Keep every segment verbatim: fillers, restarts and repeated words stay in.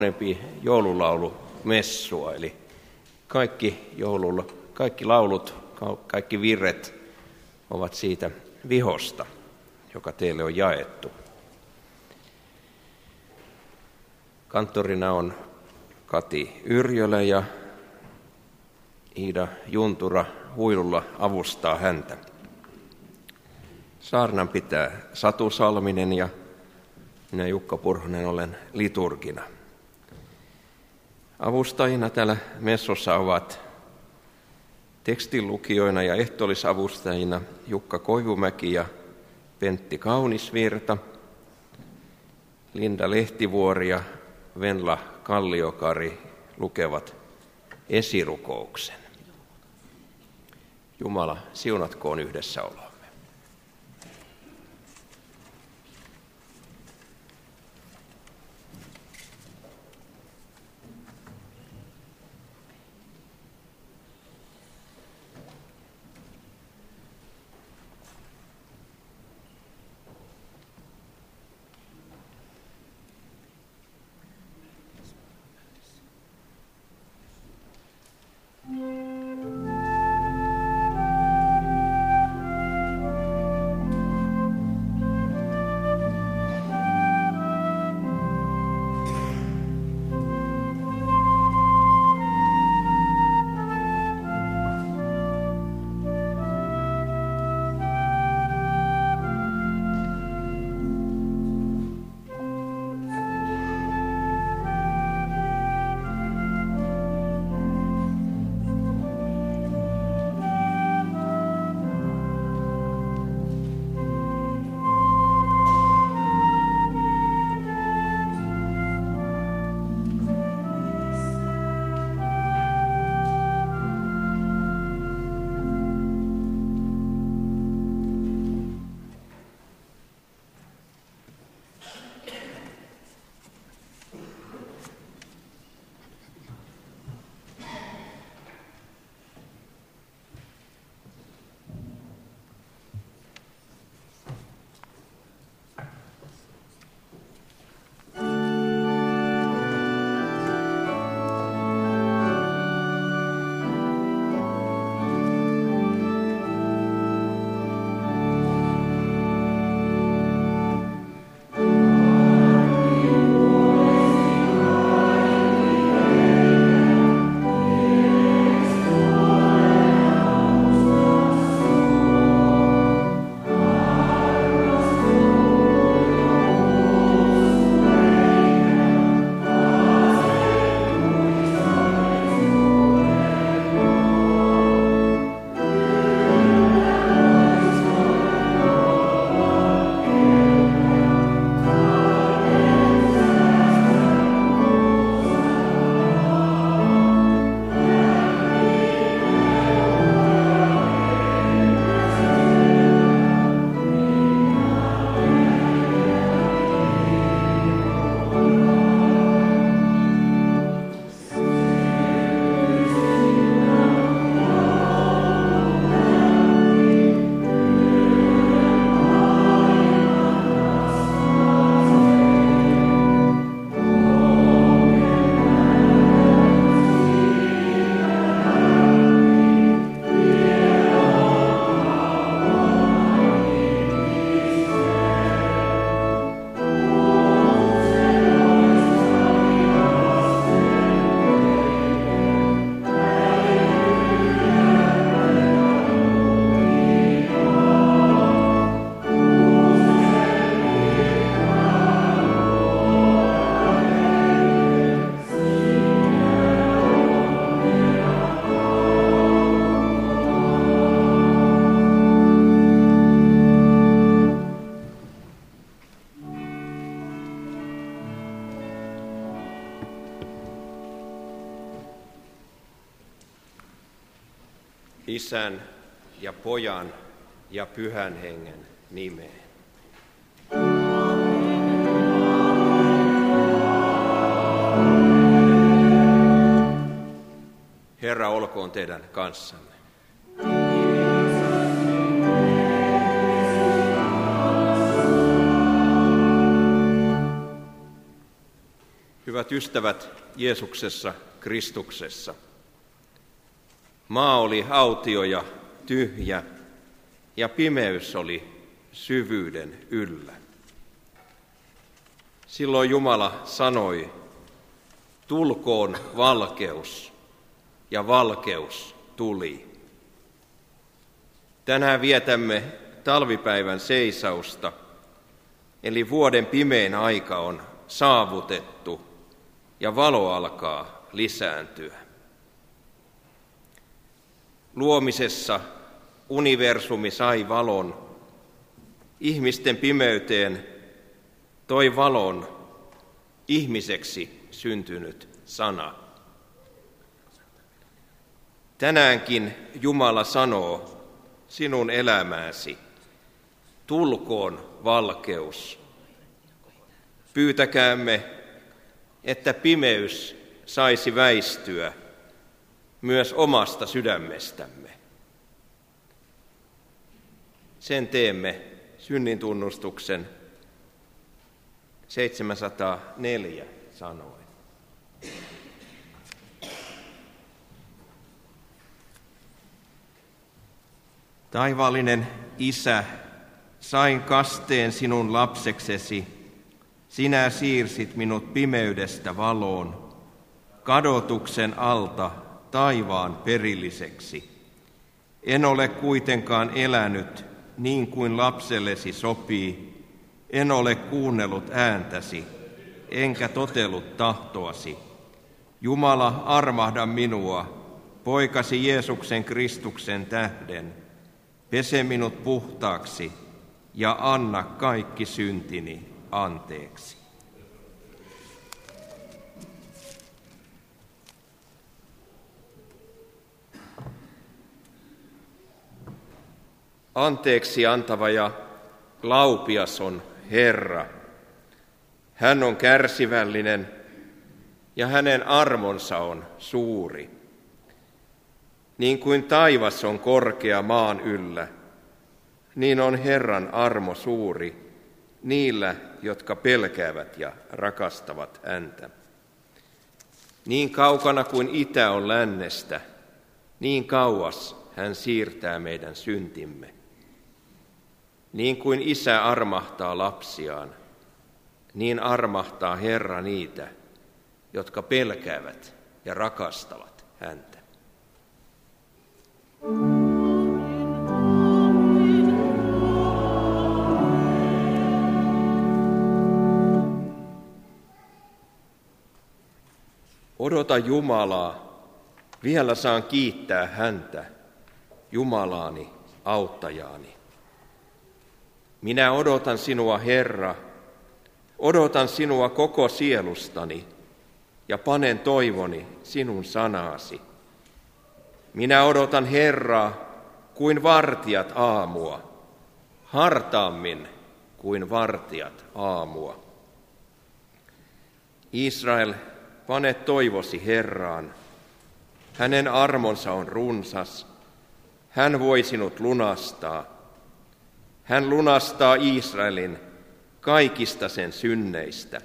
parempi joululaulumessua, eli kaikki, joululla, kaikki laulut, kaikki virret ovat siitä vihosta, joka teille on jaettu. Kanttorina on Kati Yrjölä ja Iida Juntura huilulla avustaa häntä. Saarnan pitää Satu Salminen ja minä Jukka Purhonen olen liturgina. Avustajina täällä messossa ovat tekstinlukijoina ja ehtoollisavustajina Jukka Koivumäki ja Pentti Kaunisvirta, Linda Lehtivuori ja Venla Kalliokari lukevat esirukouksen. Jumala siunatkoon yhdessäoloa. Isän ja Pojan ja Pyhän Hengen nimeen. Herra olkoon teidän kanssanne. Hyvät ystävät Jeesuksessa, Kristuksessa. Maa oli autio ja tyhjä, ja pimeys oli syvyyden yllä. Silloin Jumala sanoi, tulkoon valkeus, ja valkeus tuli. Tänään vietämme talvipäivän seisausta, eli vuoden pimein aika on saavutettu ja valo alkaa lisääntyä. Luomisessa universumi sai valon, ihmisten pimeyteen toi valon ihmiseksi syntynyt sana. Tänäänkin Jumala sanoo sinun elämääsi, tulkoon valkeus. Pyytäkäämme, että pimeys saisi väistyä myös omasta sydämestämme. Sen teemme synnintunnustuksen seitsemänsataaneljä sanoen. Taivaallinen Isä, sain kasteen sinun lapseksesi. Sinä siirsit minut pimeydestä valoon, kadotuksen alta taivaan perilliseksi. En ole kuitenkaan elänyt niin kuin lapsellesi sopii, en ole kuunnellut ääntäsi, enkä totellut tahtoasi. Jumala, armahda minua, poikasi Jeesuksen Kristuksen tähden. Pese minut puhtaaksi ja anna kaikki syntini anteeksi. Anteeksi antava ja laupias on Herra. Hän on kärsivällinen ja hänen armonsa on suuri. Niin kuin taivas on korkea maan yllä, niin on Herran armo suuri niillä, jotka pelkäävät ja rakastavat häntä. Niin kaukana kuin itä on lännestä, niin kauas hän siirtää meidän syntimme. Niin kuin isä armahtaa lapsiaan, niin armahtaa Herra niitä, jotka pelkäävät ja rakastavat häntä. Odota Jumalaa, vielä saan kiittää häntä, Jumalaani, auttajaani. Minä odotan sinua, Herra, odotan sinua koko sielustani ja panen toivoni sinun sanaasi. Minä odotan Herraa kuin vartijat aamua, hartaammin kuin vartijat aamua. Israel, pane toivosi Herraan. Hänen armonsa on runsas. Hän voi sinut lunastaa. Hän lunastaa Israelin kaikista sen synneistä.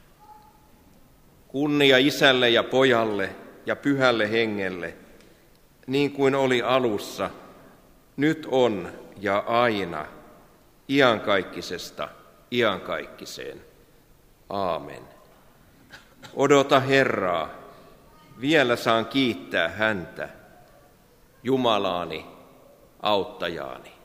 Kunnia Isälle ja Pojalle ja Pyhälle Hengelle, niin kuin oli alussa, nyt on ja aina, iankaikkisesta iankaikkiseen. Aamen. Odota Herraa, vielä saan kiittää häntä, Jumalaani, auttajaani.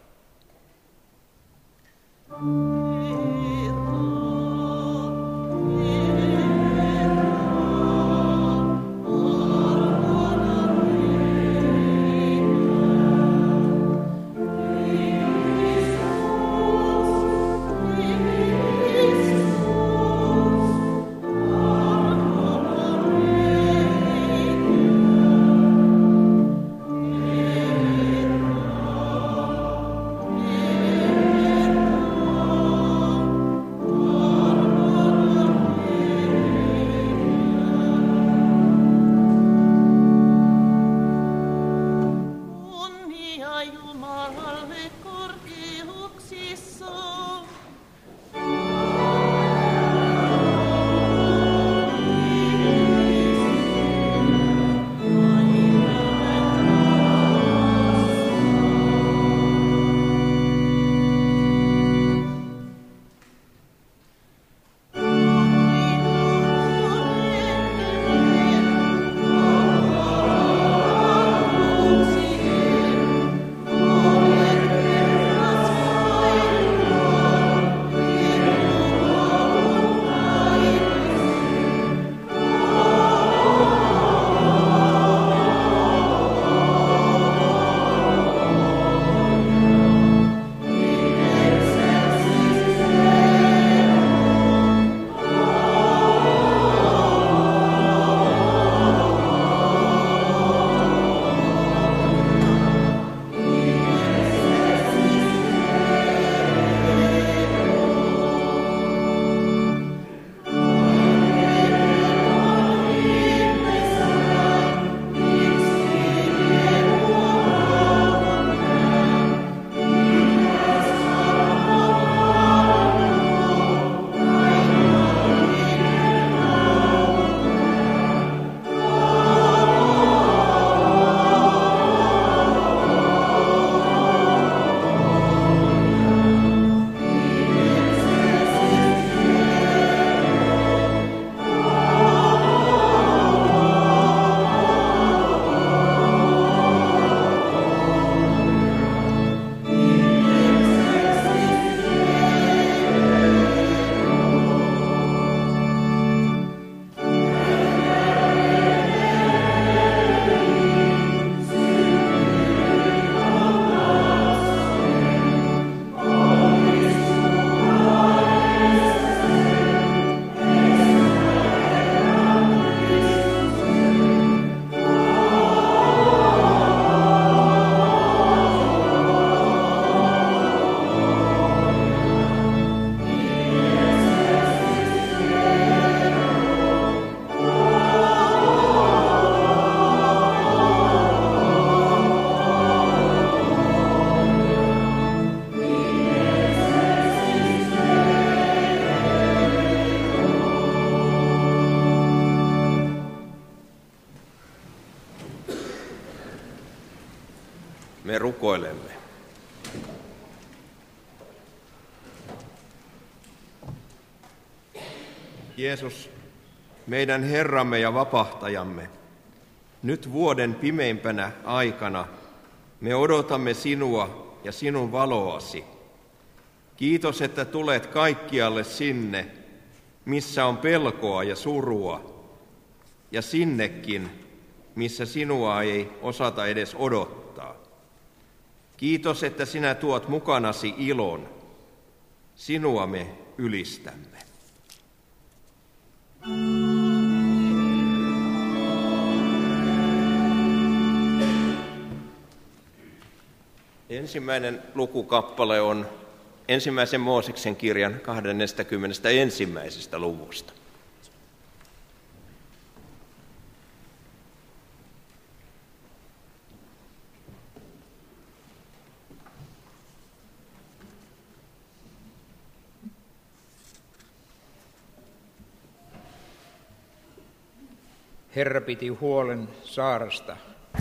Me rukoilemme. Jeesus, meidän Herramme ja vapahtajamme, nyt vuoden pimeimpänä aikana me odotamme sinua ja sinun valoasi. Kiitos, että tulet kaikkialle sinne, missä on pelkoa ja surua, ja sinnekin, missä sinua ei osata edes odottaa. Kiitos, että sinä tuot mukanasi ilon. Sinua me ylistämme. Ensimmäinen lukukappale on ensimmäisen Mooseksen kirjan kaksikymmentäyksi luvusta. Herra piti huolen Saarasta,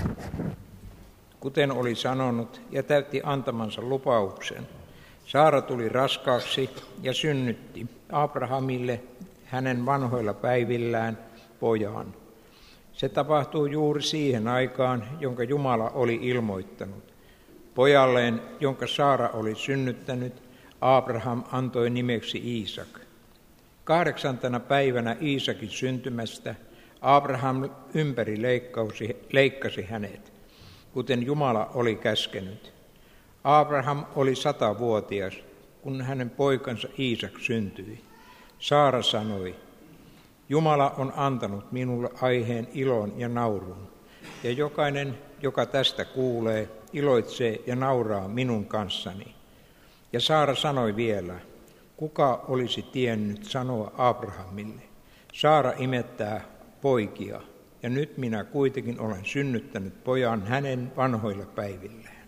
kuten oli sanonut, ja täytti antamansa lupauksen. Saara tuli raskaaksi ja synnytti Abrahamille hänen vanhoilla päivillään pojan. Se tapahtui juuri siihen aikaan, jonka Jumala oli ilmoittanut. Pojalleen, jonka Saara oli synnyttänyt, Abraham antoi nimeksi Iisak. Kahdeksantena päivänä Iisakin syntymästä Abraham ympäri leikkausi, leikkasi hänet, kuten Jumala oli käskenyt. Abraham oli satavuotias, kun hänen poikansa Iisak syntyi. Saara sanoi, Jumala on antanut minulle aiheen iloon ja nauruun, ja jokainen, joka tästä kuulee, iloitsee ja nauraa minun kanssani. Ja Saara sanoi vielä, kuka olisi tiennyt sanoa Abrahamille, Saara imettää poikia, ja nyt minä kuitenkin olen synnyttänyt pojan hänen vanhoilla päivillään.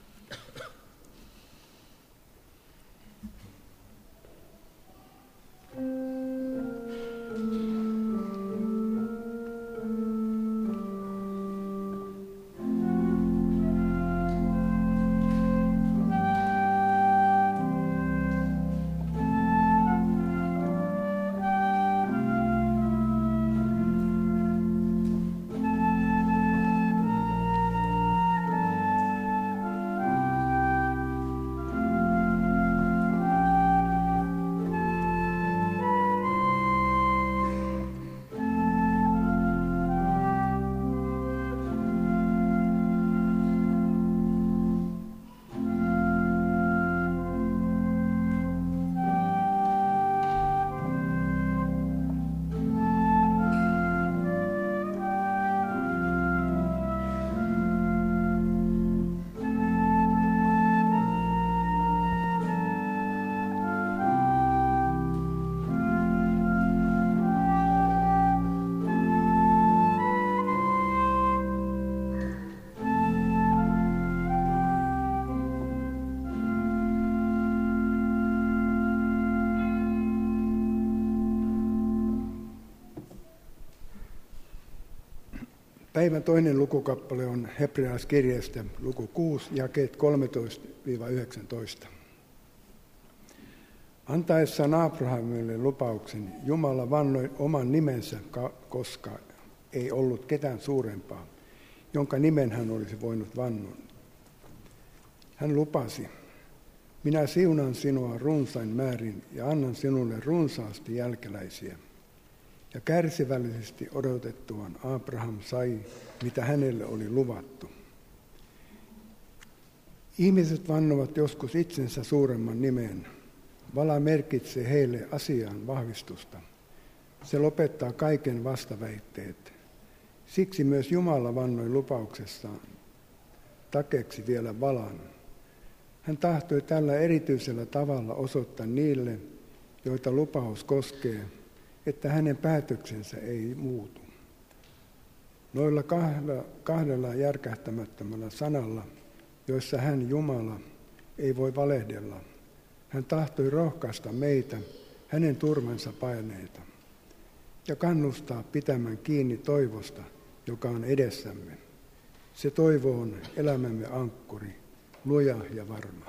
Päivän toinen lukukappale on Hebrealaiskirjeestä luku kuusi, jakeet kolmetoista yhdeksäntoista. Antaessaan Abrahamille lupauksen, Jumala vannoi oman nimensä, koska ei ollut ketään suurempaa, jonka nimen hän olisi voinut vannoa. Hän lupasi, minä siunaan sinua runsain määrin ja annan sinulle runsaasti jälkeläisiä. Ja kärsivällisesti odotettuaan Abraham sai, mitä hänelle oli luvattu. Ihmiset vannovat joskus itsensä suuremman nimen. Vala merkitsee heille asiaan vahvistusta. Se lopettaa kaiken vastaväitteet. Siksi myös Jumala vannoi lupauksessaan takeeksi vielä valan. Hän tahtoi tällä erityisellä tavalla osoittaa niille, joita lupaus koskee, että hänen päätöksensä ei muutu. Noilla kahdella, kahdella järkähtämättömällä sanalla, joissa hän Jumala ei voi valehdella, hän tahtoi rohkaista meitä hänen turvansa paineita ja kannustaa pitämään kiinni toivosta, joka on edessämme. Se toivo on elämämme ankkuri, luja ja varma.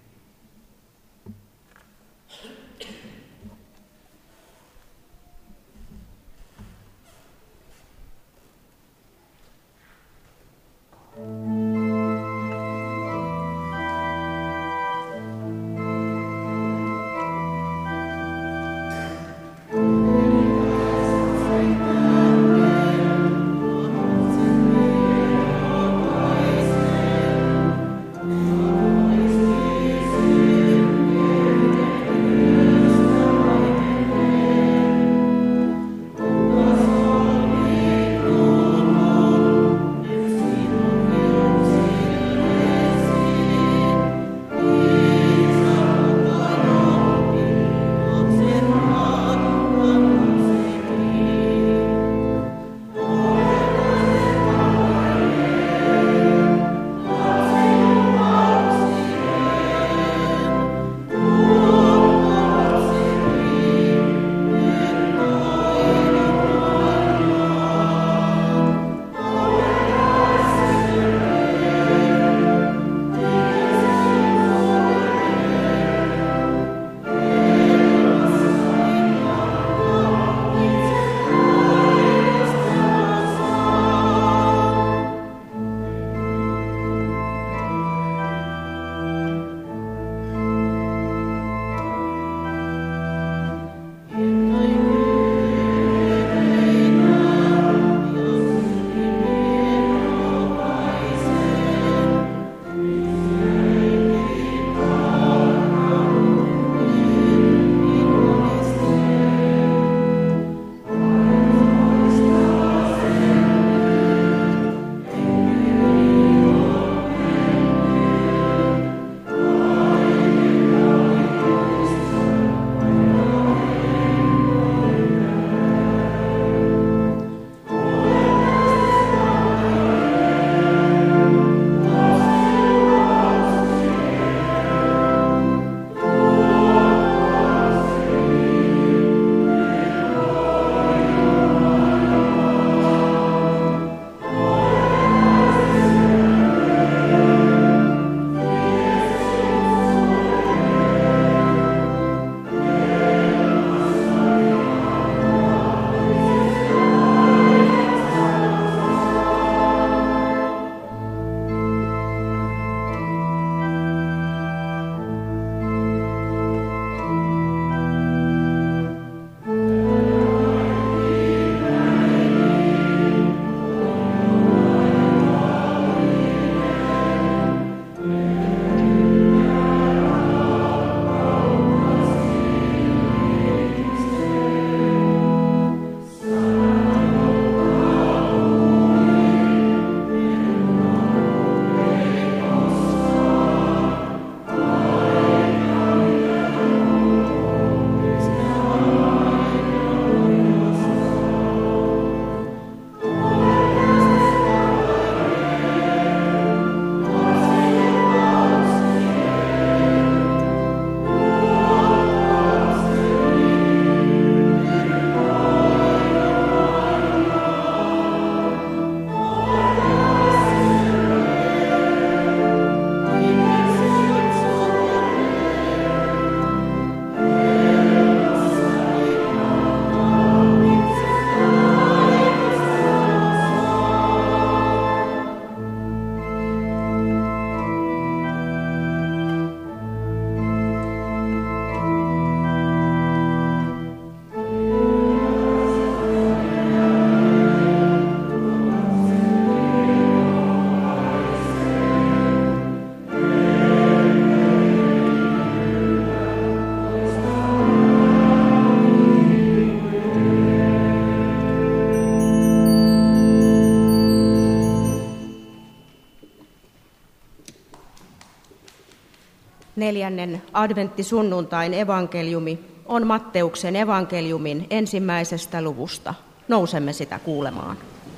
Neljännen adventtisunnuntain evankeliumi on Matteuksen evankeliumin ensimmäisestä luvusta. Nousemme sitä kuulemaan.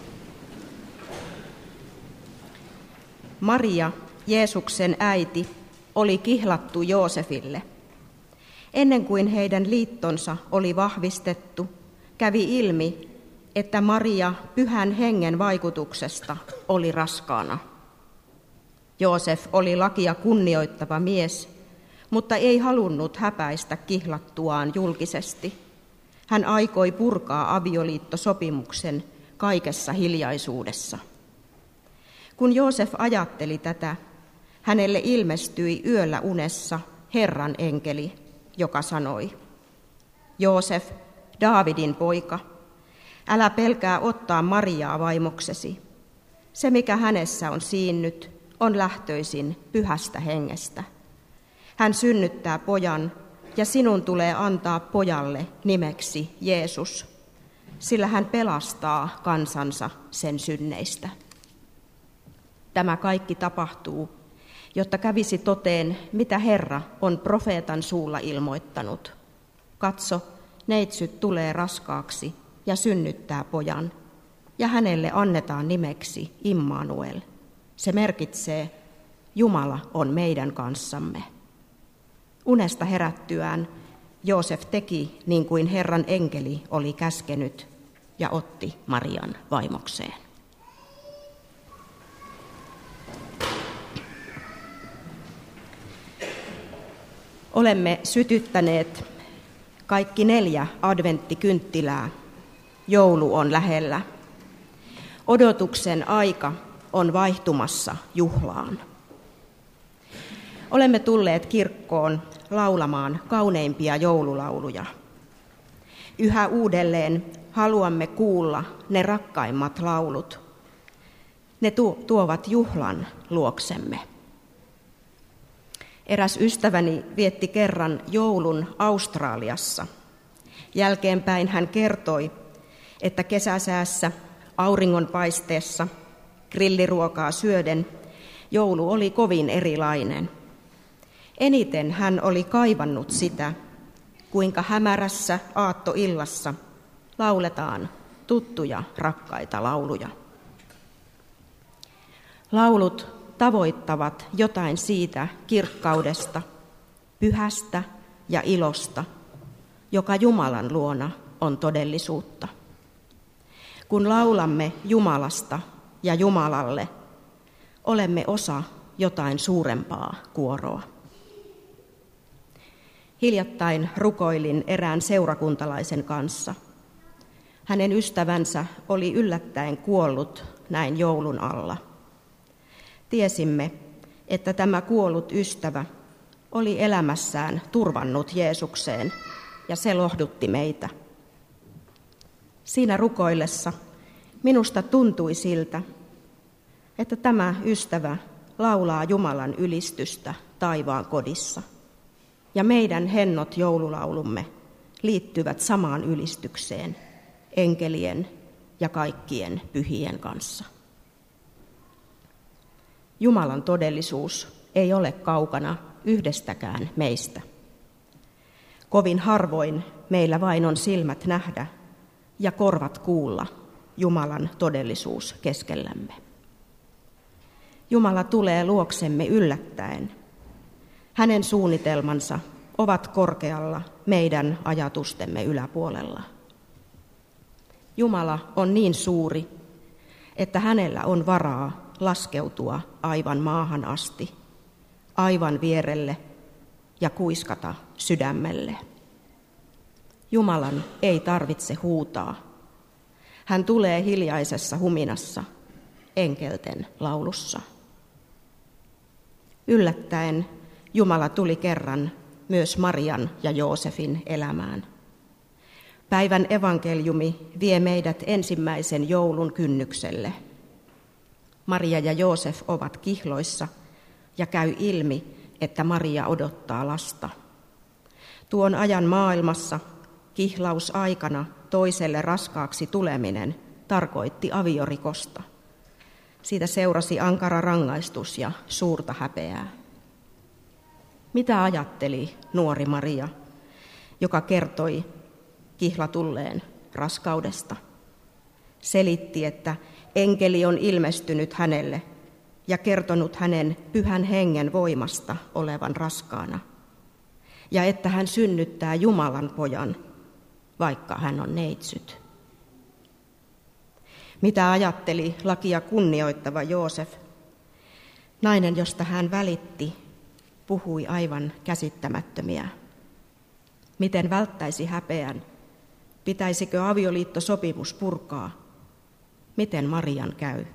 Maria, Jeesuksen äiti, oli kihlattu Joosefille. Ennen kuin heidän liittonsa oli vahvistettu, kävi ilmi, että Maria pyhän hengen vaikutuksesta oli raskaana. Joosef oli lakia kunnioittava mies, mutta ei halunnut häpäistä kihlattuaan julkisesti. Hän aikoi purkaa avioliittosopimuksen kaikessa hiljaisuudessa. Kun Joosef ajatteli tätä, hänelle ilmestyi yöllä unessa Herran enkeli, joka sanoi: Joosef, Daavidin poika, älä pelkää ottaa Mariaa vaimoksesi. Se, mikä hänessä on siinnyt, on lähtöisin pyhästä hengestä. Hän synnyttää pojan, ja sinun tulee antaa pojalle nimeksi Jeesus, sillä hän pelastaa kansansa sen synneistä. Tämä kaikki tapahtuu, jotta kävisi toteen, mitä Herra on profeetan suulla ilmoittanut. Katso, neitsyt tulee raskaaksi ja synnyttää pojan, ja hänelle annetaan nimeksi Immanuel. Se merkitsee, Jumala on meidän kanssamme. Unesta herättyään Joosef teki niin kuin Herran enkeli oli käskenyt ja otti Marian vaimokseen. Olemme sytyttäneet kaikki neljä adventtikynttilää. Joulu on lähellä. Odotuksen aika on vaihtumassa juhlaan. Olemme tulleet kirkkoon laulamaan kauneimpia joululauluja. Yhä uudelleen haluamme kuulla ne rakkaimmat laulut. Ne tuovat juhlan luoksemme. Eräs ystäväni vietti kerran joulun Australiassa. Jälkeenpäin hän kertoi, että kesäsäässä, auringonpaisteessa, grilliruokaa syöden, joulu oli kovin erilainen. Eniten hän oli kaivannut sitä, kuinka hämärässä aattoillassa lauletaan tuttuja rakkaita lauluja. Laulut tavoittavat jotain siitä kirkkaudesta, pyhästä ja ilosta, joka Jumalan luona on todellisuutta. Kun laulamme Jumalasta ja Jumalalle, olemme osa jotain suurempaa kuoroa. Hiljattain rukoilin erään seurakuntalaisen kanssa. Hänen ystävänsä oli yllättäen kuollut näin joulun alla. Tiesimme, että tämä kuollut ystävä oli elämässään turvannut Jeesukseen, ja se lohdutti meitä. Siinä rukoillessa minusta tuntui siltä, että tämä ystävä laulaa Jumalan ylistystä taivaan kodissa, ja meidän hennot joululaulumme liittyvät samaan ylistykseen enkelien ja kaikkien pyhien kanssa. Jumalan todellisuus ei ole kaukana yhdestäkään meistä. Kovin harvoin meillä vain on silmät nähdä ja korvat kuulla Jumalan todellisuus keskellämme. Jumala tulee luoksemme yllättäen. Hänen suunnitelmansa ovat korkealla meidän ajatustemme yläpuolella. Jumala on niin suuri, että hänellä on varaa laskeutua aivan maahan asti, aivan vierelle ja kuiskata sydämelle. Jumalan ei tarvitse huutaa. Hän tulee hiljaisessa huminassa, enkelten laulussa. Yllättäen Jumala tuli kerran myös Marian ja Joosefin elämään. Päivän evankeliumi vie meidät ensimmäisen joulun kynnykselle. Maria ja Joosef ovat kihloissa ja käy ilmi, että Maria odottaa lasta. Tuon ajan maailmassa kihlausaikana toiselle raskaaksi tuleminen tarkoitti aviorikosta. Siitä seurasi ankara rangaistus ja suurta häpeää. Mitä ajatteli nuori Maria, joka kertoi kihlatulleen raskaudesta? Selitti, että enkeli on ilmestynyt hänelle ja kertonut hänen pyhän hengen voimasta olevan raskaana, ja että hän synnyttää Jumalan pojan, vaikka hän on neitsyt. Mitä ajatteli lakia kunnioittava Joosef? Nainen, josta hän välitti, puhui aivan käsittämättömiä. Miten välttäisi häpeän? Pitäisikö avioliittosopimus purkaa? Miten Marian käy?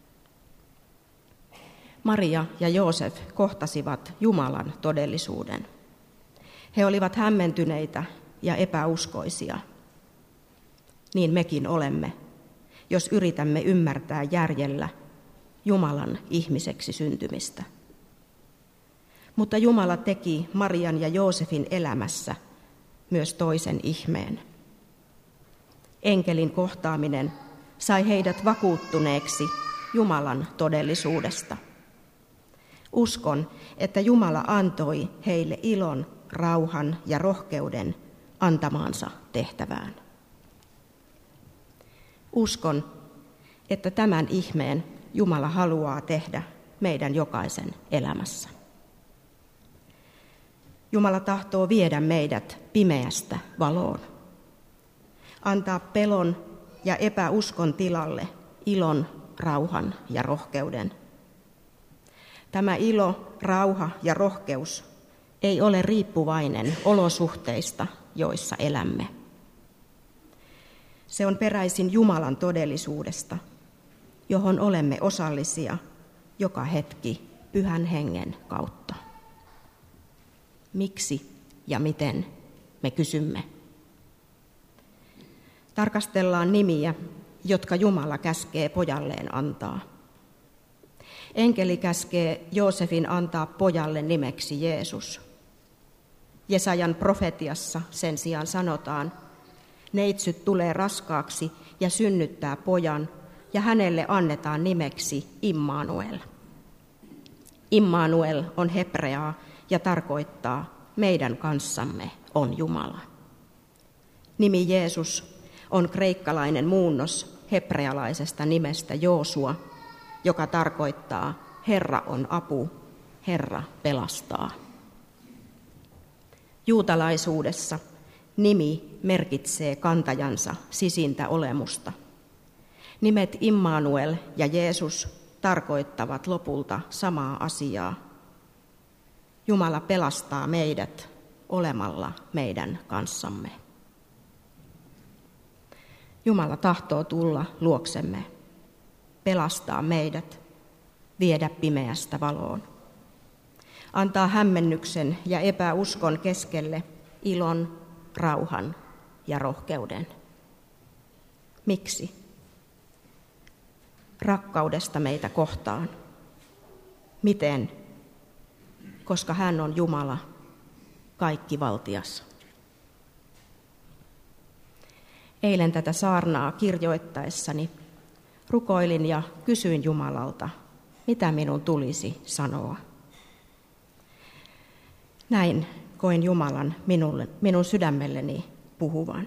Maria ja Joosef kohtasivat Jumalan todellisuuden. He olivat hämmentyneitä ja epäuskoisia. Niin mekin olemme, jos yritämme ymmärtää järjellä Jumalan ihmiseksi syntymistä. Mutta Jumala teki Marian ja Joosefin elämässä myös toisen ihmeen. Enkelin kohtaaminen sai heidät vakuuttuneeksi Jumalan todellisuudesta. Uskon, että Jumala antoi heille ilon, rauhan ja rohkeuden antamaansa tehtävään. Uskon, että tämän ihmeen Jumala haluaa tehdä meidän jokaisen elämässä. Jumala tahtoo viedä meidät pimeästä valoon. Antaa pelon ja epäuskon tilalle ilon, rauhan ja rohkeuden. Tämä ilo, rauha ja rohkeus ei ole riippuvainen olosuhteista, joissa elämme. Se on peräisin Jumalan todellisuudesta, johon olemme osallisia joka hetki Pyhän Hengen kautta. Miksi ja miten, me kysymme. Tarkastellaan nimiä, jotka Jumala käskee pojalleen antaa. Enkeli käskee Joosefin antaa pojalle nimeksi Jeesus. Jesajan profetiassa sen sijaan sanotaan, neitsyt tulee raskaaksi ja synnyttää pojan, ja hänelle annetaan nimeksi Immanuel. Immanuel on hebreaa ja tarkoittaa, meidän kanssamme on Jumala. Nimi Jeesus on kreikkalainen muunnos hebrealaisesta nimestä Joosua, joka tarkoittaa Herra on apu, Herra pelastaa. Juutalaisuudessa nimi merkitsee kantajansa sisintä olemusta. Nimet Immanuel ja Jeesus tarkoittavat lopulta samaa asiaa. Jumala pelastaa meidät olemalla meidän kanssamme. Jumala tahtoo tulla luoksemme, pelastaa meidät, viedä pimeästä valoon. Antaa hämmennyksen ja epäuskon keskelle ilon, rauhan ja rohkeuden. Miksi? Rakkaudesta meitä kohtaan. Miten? Koska hän on Jumala, kaikkivaltias. Eilen tätä saarnaa kirjoittaessani rukoilin ja kysyin Jumalalta, mitä minun tulisi sanoa. Näin koin Jumalan minulle, minun sydämelleni puhuvan.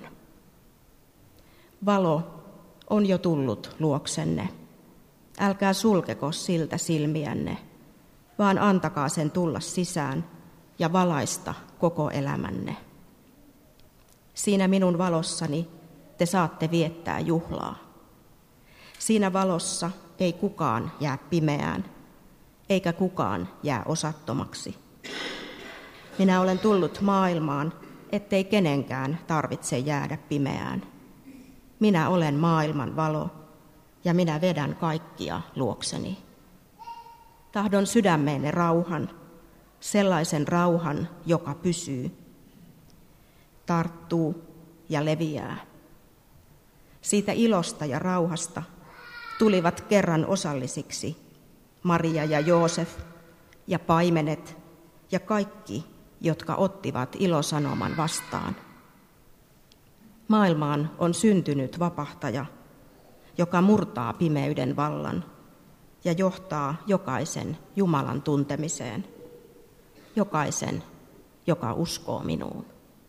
Valo on jo tullut luoksenne. Älkää sulkeko siltä silmiänne, vaan antakaa sen tulla sisään ja valaista koko elämänne. Siinä minun valossani te saatte viettää juhlaa. Siinä valossa ei kukaan jää pimeään, eikä kukaan jää osattomaksi. Minä olen tullut maailmaan, ettei kenenkään tarvitse jäädä pimeään. Minä olen maailman valo, ja minä vedän kaikkia luokseni. Tahdon sydämeenne rauhan, sellaisen rauhan, joka pysyy, tarttuu ja leviää. Siitä ilosta ja rauhasta tulivat kerran osallisiksi Maria ja Joosef ja paimenet ja kaikki, jotka ottivat ilosanoman vastaan. Maailmaan on syntynyt vapahtaja, joka murtaa pimeyden vallan ja johtaa jokaisen Jumalan tuntemiseen, jokaisen, joka uskoo minuun.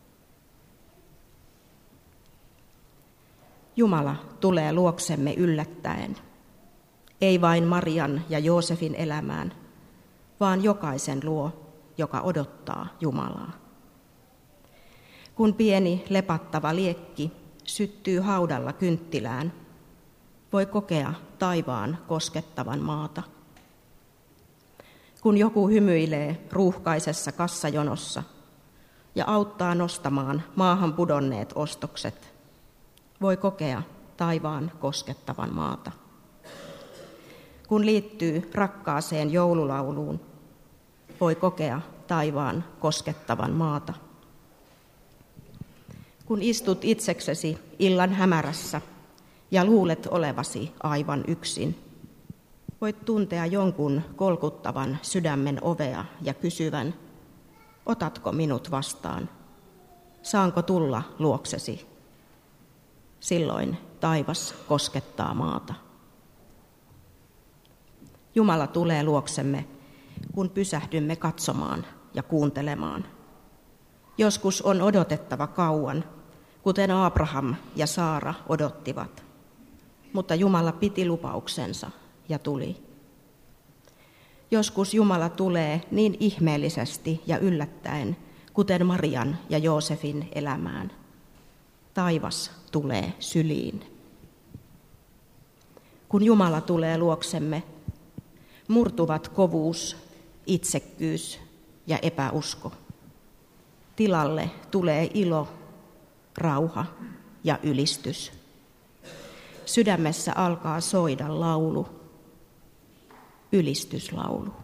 Jumala tulee luoksemme yllättäen, ei vain Marian ja Joosefin elämään, vaan jokaisen luo, joka odottaa Jumalaa. Kun pieni lepattava liekki syttyy haudalla kynttilään, voi kokea taivaan koskettavan maata. Kun joku hymyilee ruuhkaisessa kassajonossa ja auttaa nostamaan maahan pudonneet ostokset, voi kokea taivaan koskettavan maata. Kun liittyy rakkaaseen joululauluun, voi kokea taivaan koskettavan maata. Kun istut itseksesi illan hämärässä ja luulet olevasi aivan yksin, voit tuntea jonkun kolkuttavan sydämen ovea ja kysyvän, otatko minut vastaan? Saanko tulla luoksesi? Silloin taivas koskettaa maata. Jumala tulee luoksemme, kun pysähdymme katsomaan ja kuuntelemaan. Joskus on odotettava kauan, kuten Abraham ja Saara odottivat, mutta Jumala piti lupauksensa ja tuli. Joskus Jumala tulee niin ihmeellisesti ja yllättäen, kuten Marian ja Joosefin elämään. Taivas tulee syliin. Kun Jumala tulee luoksemme, murtuvat kovuus, itsekkyys ja epäusko. Tilalle tulee ilo, rauha ja ylistys. Sydämessä alkaa soida laulu, ylistyslaulu.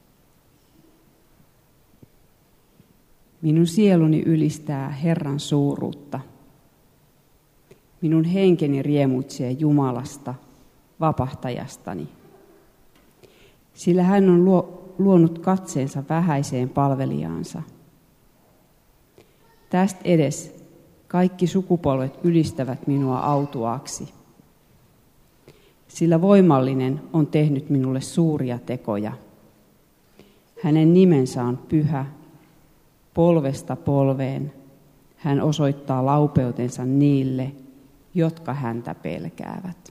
Minun sieluni ylistää Herran suuruutta. Minun henkeni riemuitsee Jumalasta, vapahtajastani. Sillä hän on luonut katseensa vähäiseen palvelijaansa. Tästä edes kaikki sukupolvet ylistävät minua autuaaksi. Sillä voimallinen on tehnyt minulle suuria tekoja. Hänen nimensä on pyhä. Polvesta polveen hän osoittaa laupeutensa niille, jotka häntä pelkäävät.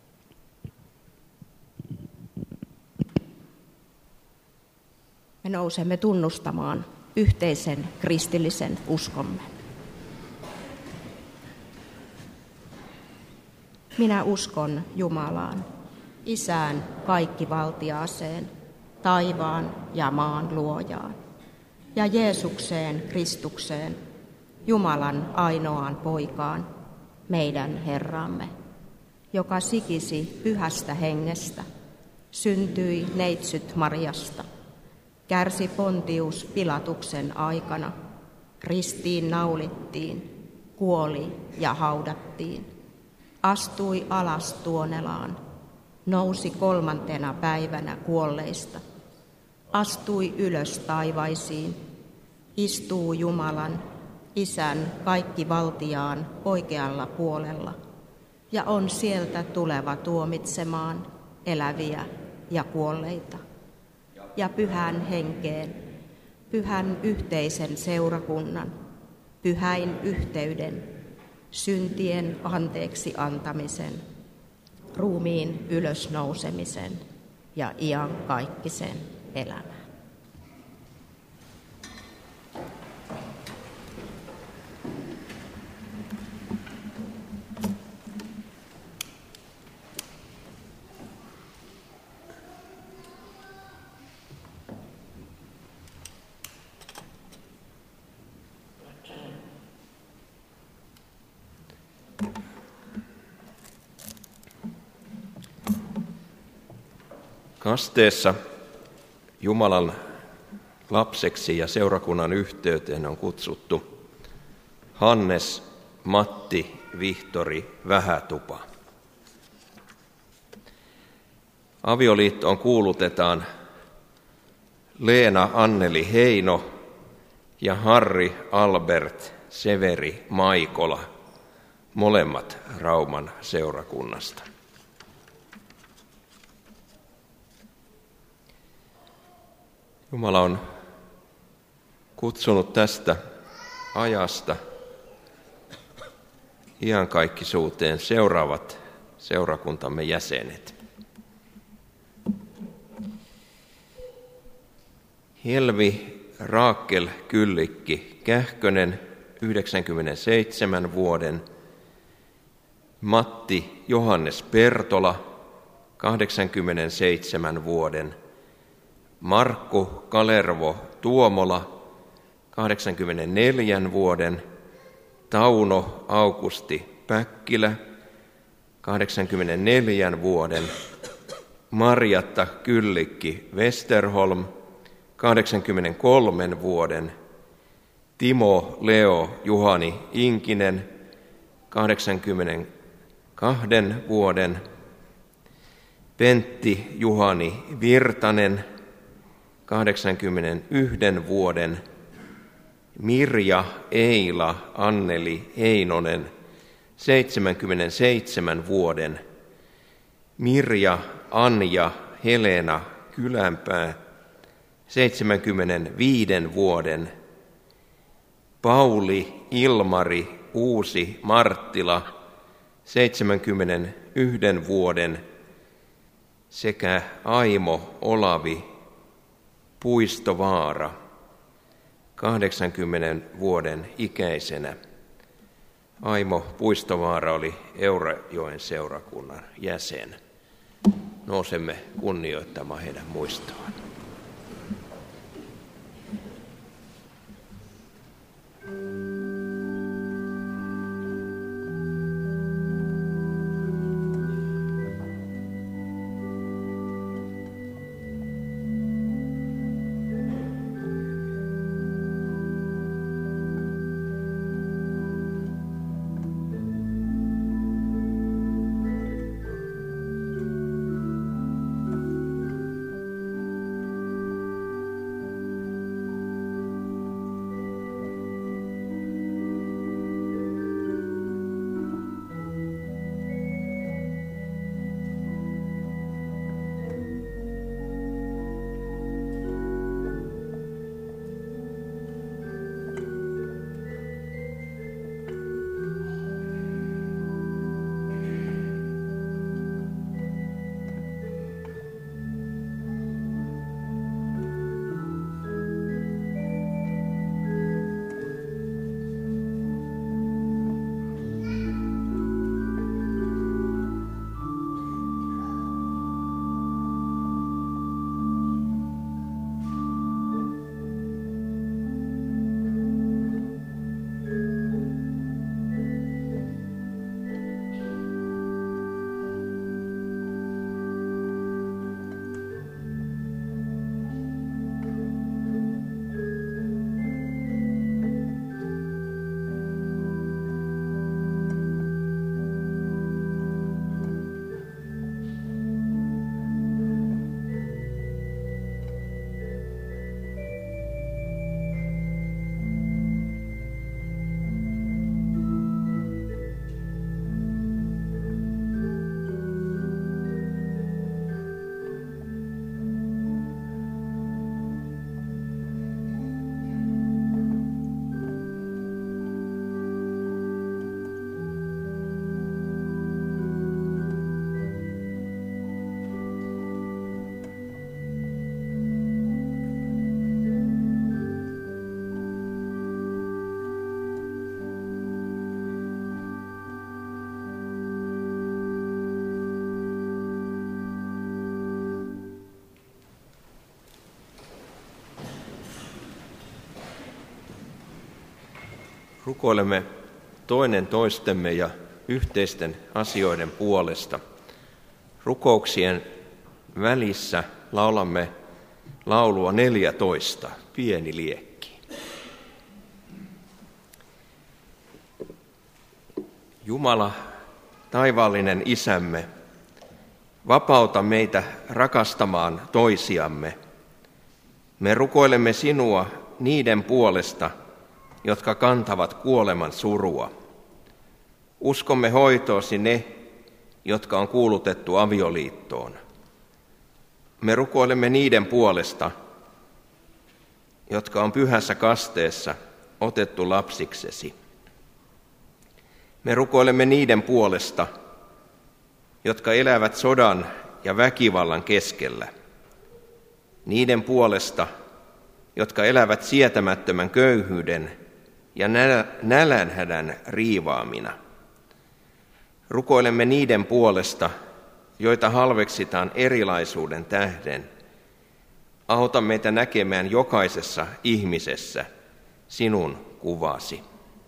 Me nousemme tunnustamaan yhteisen kristillisen uskomme. Minä uskon Jumalaan, Isään kaikkivaltiaaseen, taivaan ja maan luojaan, ja Jeesukseen Kristukseen, Jumalan ainoaan poikaan, meidän Herramme, joka sikisi pyhästä hengestä, syntyi neitsyt Mariasta, kärsi Pontius Pilatuksen aikana, ristiin naulittiin, kuoli ja haudattiin, astui alas tuonelaan, nousi kolmantena päivänä kuolleista, astui ylös taivaisiin, istuu Jumalan, Isän kaikkivaltiaan oikealla puolella ja on sieltä tuleva tuomitsemaan eläviä ja kuolleita. Ja pyhän henkeen, pyhän yhteisen seurakunnan, pyhäin yhteyden, syntien anteeksi antamisen, ruumiin ylösnousemisen ja iankaikkisen elämän. Kasteessa Jumalan lapseksi ja seurakunnan yhteyteen on kutsuttu Hannes, Matti, Vihtori, Vähätupa. Avioliittoon kuulutetaan Leena Anneli Heino ja Harri Albert Severi Maikola, molemmat Rauman seurakunnasta. Jumala on kutsunut tästä ajasta iankaikkisuuteen seuraavat seurakuntamme jäsenet. Helvi Raakel Kyllikki Kähkönen, yhdeksänkymmentäseitsemän vuoden, Matti Johannes Pertola, kahdeksankymmentäseitsemän vuoden, Markku Kalervo Tuomola, kahdeksankymmentäneljä vuoden, Tauno Augusti Päkkilä, kahdeksankymmentäneljä vuoden, Marjatta Kyllikki Westerholm, kahdeksankymmentäkolme vuoden, Timo Leo Juhani Inkinen, kahdeksankymmentäkaksi vuoden, Pentti Juhani Virtanen, kahdeksankymmentäyksi vuoden, Mirja Eila Anneli Heinonen, seitsemänkymmentäseitsemän vuoden, Mirja Anja Helena Kylänpää, seitsemänkymmentäviisi vuoden, Pauli Ilmari Uusi Marttila, seitsemänkymmentäyksi vuoden, sekä Aimo Olavi Puistovaara, kahdeksankymmenen vuoden ikäisenä. Aimo Puistovaara oli Eurajoen seurakunnan jäsen. Nousemme kunnioittamaan heidän muistoaan. Rukoilemme toinen toistemme ja yhteisten asioiden puolesta. Rukouksien välissä laulamme laulua neljätoista, Pieni liekki. Jumala, taivaallinen Isämme, vapauta meitä rakastamaan toisiamme. Me rukoilemme sinua niiden puolesta, jotka kantavat kuoleman surua. Uskomme hoitoosi ne, jotka on kuulutettu avioliittoon. Me rukoilemme niiden puolesta, jotka on pyhässä kasteessa otettu lapsiksesi. Me rukoilemme niiden puolesta, jotka elävät sodan ja väkivallan keskellä. Niiden puolesta, jotka elävät sietämättömän köyhyyden ja nälänhädän riivaamina. Rukoilemme niiden puolesta, joita halveksitaan erilaisuuden tähden. Auta meitä näkemään jokaisessa ihmisessä sinun kuvasi.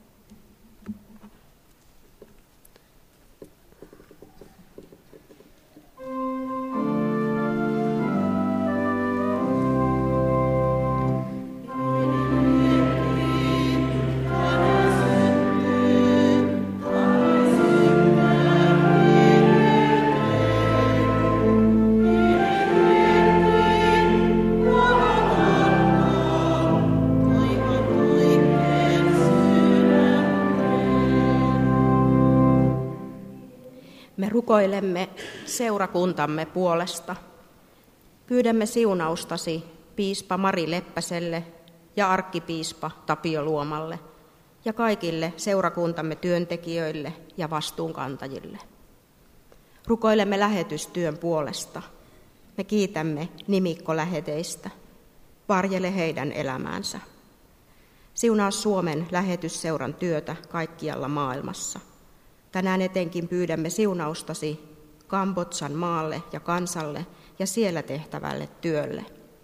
Me rukoilemme seurakuntamme puolesta. Pyydämme siunaustasi piispa Mari Leppäselle ja arkkipiispa Tapio Luomalle ja kaikille seurakuntamme työntekijöille ja vastuunkantajille. Rukoilemme lähetystyön puolesta. Me kiitämme nimikkoläheteistä. Varjele heidän elämäänsä. Siunaa Suomen lähetysseuran työtä kaikkialla maailmassa. Tänään etenkin pyydämme siunaustasi Kambodžan maalle ja kansalle ja siellä tehtävälle työlle.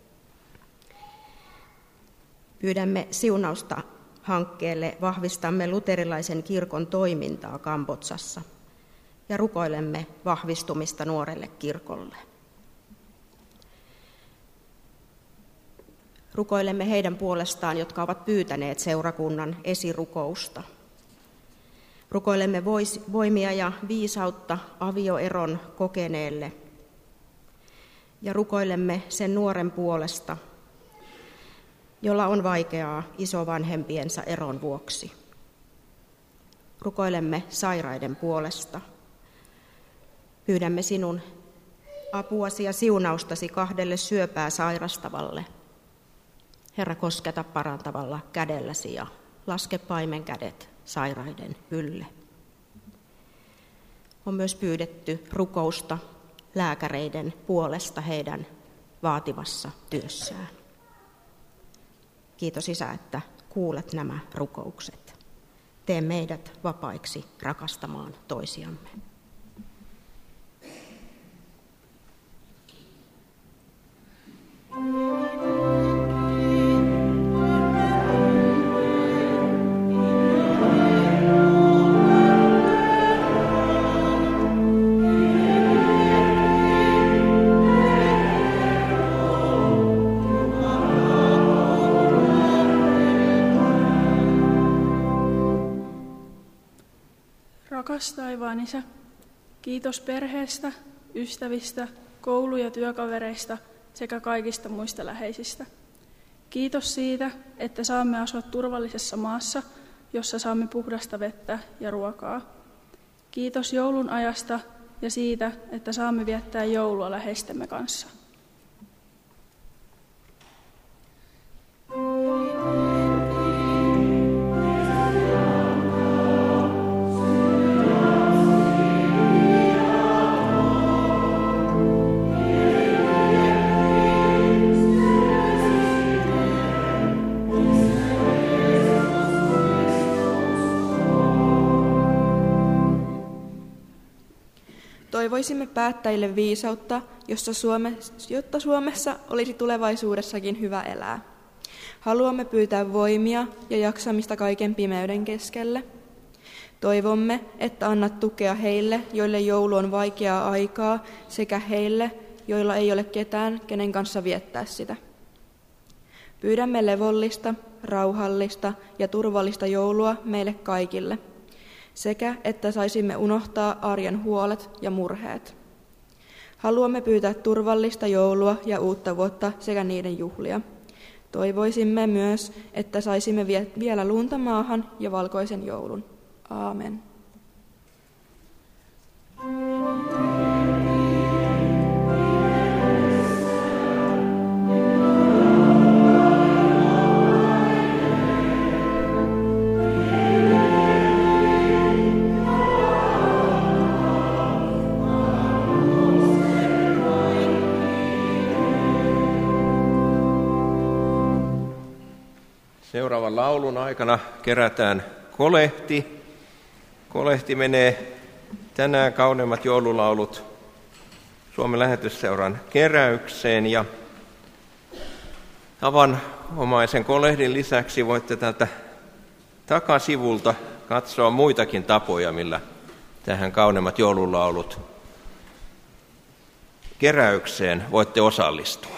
Pyydämme siunausta hankkeelle Vahvistamme luterilaisen kirkon toimintaa Kambodžassa ja rukoilemme vahvistumista nuorelle kirkolle. Rukoilemme heidän puolestaan, jotka ovat pyytäneet seurakunnan esirukousta. Rukoilemme voimia ja viisautta avioeron kokeneelle ja rukoilemme sen nuoren puolesta, jolla on vaikeaa isovanhempiensa eron vuoksi. Rukoilemme sairaiden puolesta. Pyydämme sinun apuasi ja siunaustasi kahdelle syöpää sairastavalle. Herra, kosketa parantavalla kädelläsi ja laske paimen kädet sairaiden ylle. On myös pyydetty rukousta lääkäreiden puolesta heidän vaativassa työssään. Kiitos Isä, että kuulet nämä rukoukset. Tee meidät vapaiksi rakastamaan toisiamme. Rakas taivaan Isä, kiitos perheestä, ystävistä, koulu- ja työkavereista sekä kaikista muista läheisistä. Kiitos siitä, että saamme asua turvallisessa maassa, jossa saamme puhdasta vettä ja ruokaa. Kiitos joulun ajasta ja siitä, että saamme viettää joulua läheistemme kanssa. Toivoisimme päättäjille viisautta, jossa Suome, jotta Suomessa olisi tulevaisuudessakin hyvä elää. Haluamme pyytää voimia ja jaksamista kaiken pimeyden keskelle. Toivomme, että annat tukea heille, joille joulu on vaikeaa aikaa, sekä heille, joilla ei ole ketään, kenen kanssa viettää sitä. Pyydämme levollista, rauhallista ja turvallista joulua meille kaikille, sekä että saisimme unohtaa arjen huolet ja murheet. Haluamme pyytää turvallista joulua ja uutta vuotta sekä niiden juhlia. Toivoisimme myös, että saisimme vie- vielä lunta maahan ja valkoisen joulun. Aamen. Seuraavan laulun aikana kerätään kolehti. Kolehti menee tänään kauneimmat joululaulut Suomen Lähetysseuran keräykseen ja tavanomaisen kolehdin lisäksi voitte täältä takasivulta katsoa muitakin tapoja, millä tähän kauneimmat joululaulut keräykseen voitte osallistua.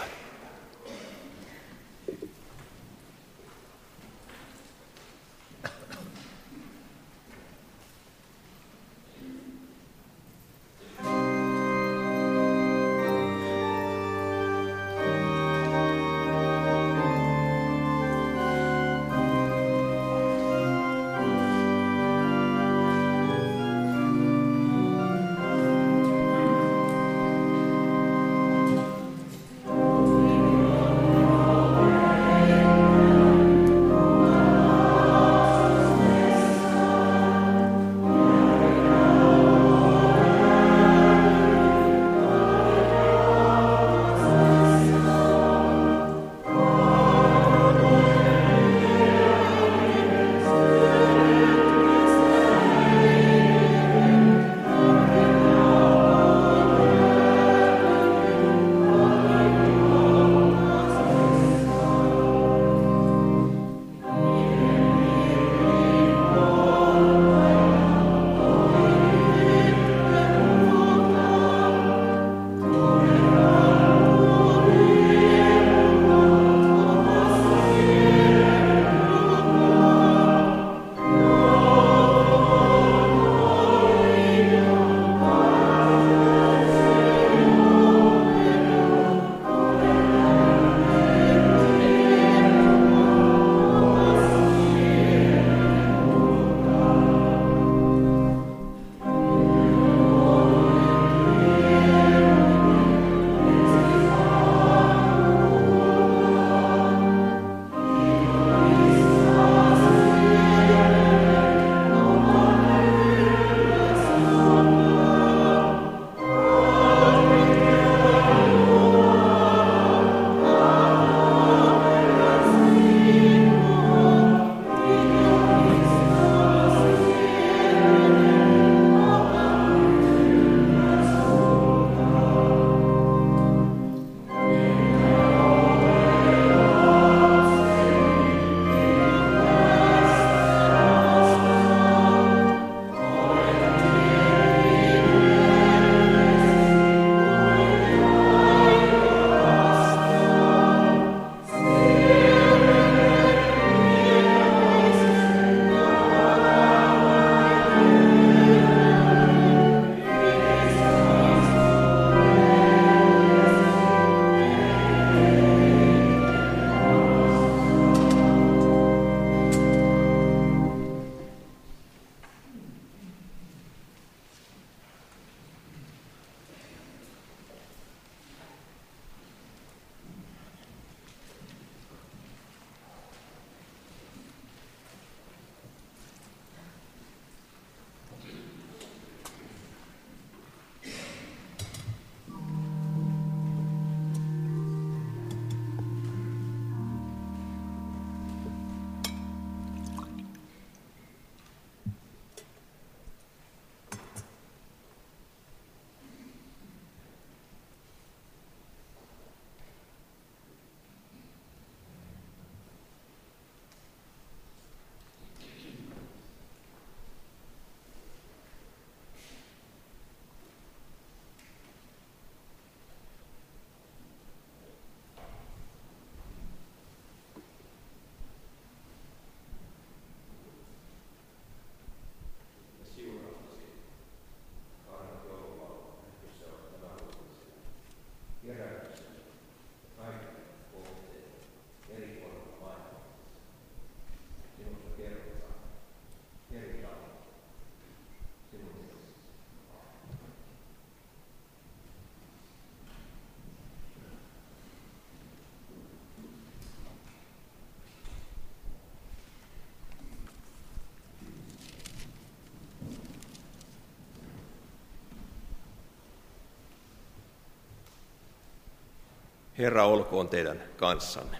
Herra olkoon teidän kanssanne.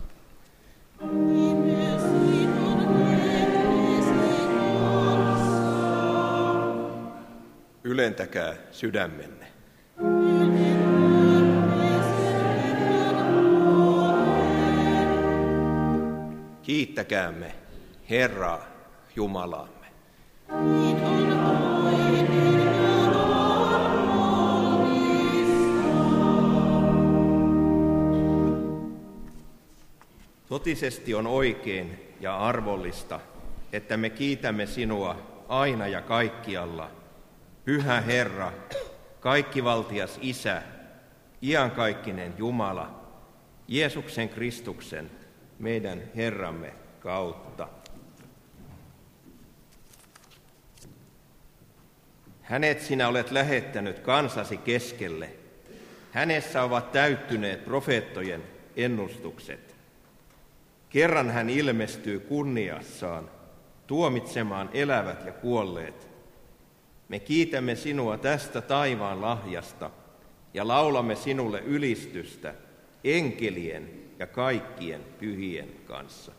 ylentäkää sydämenne. Kiittäkäämme Herraa Jumalaamme. Totisesti on oikein ja arvollista, että me kiitämme sinua aina ja kaikkialla, Pyhä Herra, kaikkivaltias Isä, iankaikkinen Jumala, Jeesuksen Kristuksen, meidän Herramme kautta. Hänet sinä olet lähettänyt kansasi keskelle. Hänessä ovat täyttyneet profeettojen ennustukset. Kerran hän ilmestyy kunniassaan, tuomitsemaan elävät ja kuolleet. Me kiitämme sinua tästä taivaan lahjasta ja laulamme sinulle ylistystä enkelien ja kaikkien pyhien kanssa.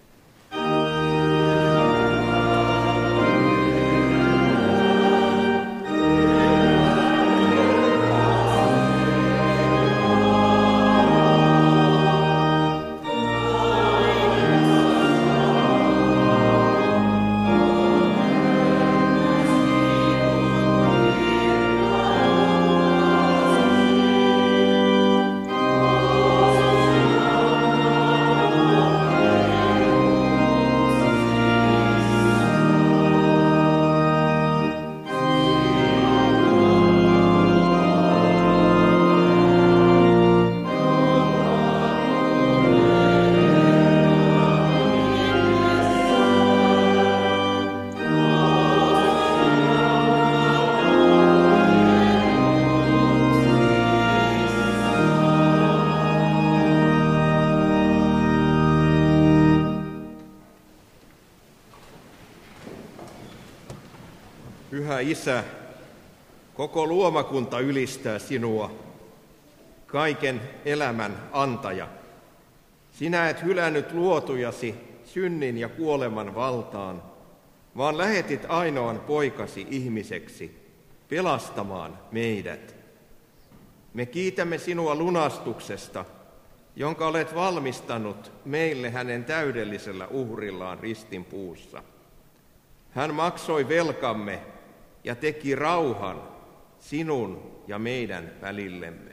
Pyhä Isä, koko luomakunta ylistää sinua, kaiken elämän antaja. Sinä et hylännyt luotujasi synnin ja kuoleman valtaan, vaan lähetit ainoan poikasi ihmiseksi pelastamaan meidät. Me kiitämme sinua lunastuksesta, jonka olet valmistanut meille hänen täydellisellä uhrillaan ristin puussa. Hän maksoi velkamme ja teki rauhan sinun ja meidän välillemme.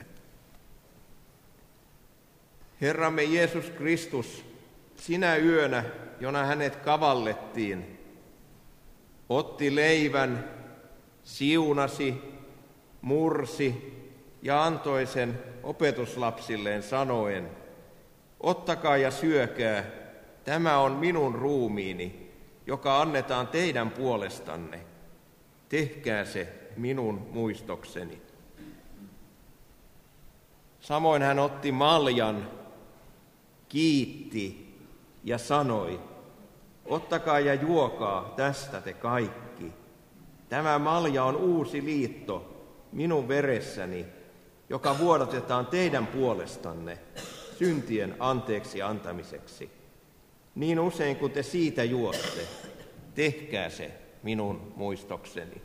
Herramme Jeesus Kristus, sinä yönä, jona hänet kavallettiin, otti leivän, siunasi, mursi ja antoi sen opetuslapsilleen sanoen, ottakaa ja syökää, tämä on minun ruumiini, joka annetaan teidän puolestanne. Tehkää se minun muistokseni. Samoin hän otti maljan, kiitti ja sanoi, ottakaa ja juokaa tästä te kaikki. Tämä malja on uusi liitto minun veressäni, joka vuodatetaan teidän puolestanne syntien anteeksi antamiseksi. Niin usein kun te siitä juotte, tehkää se minun muistokseni.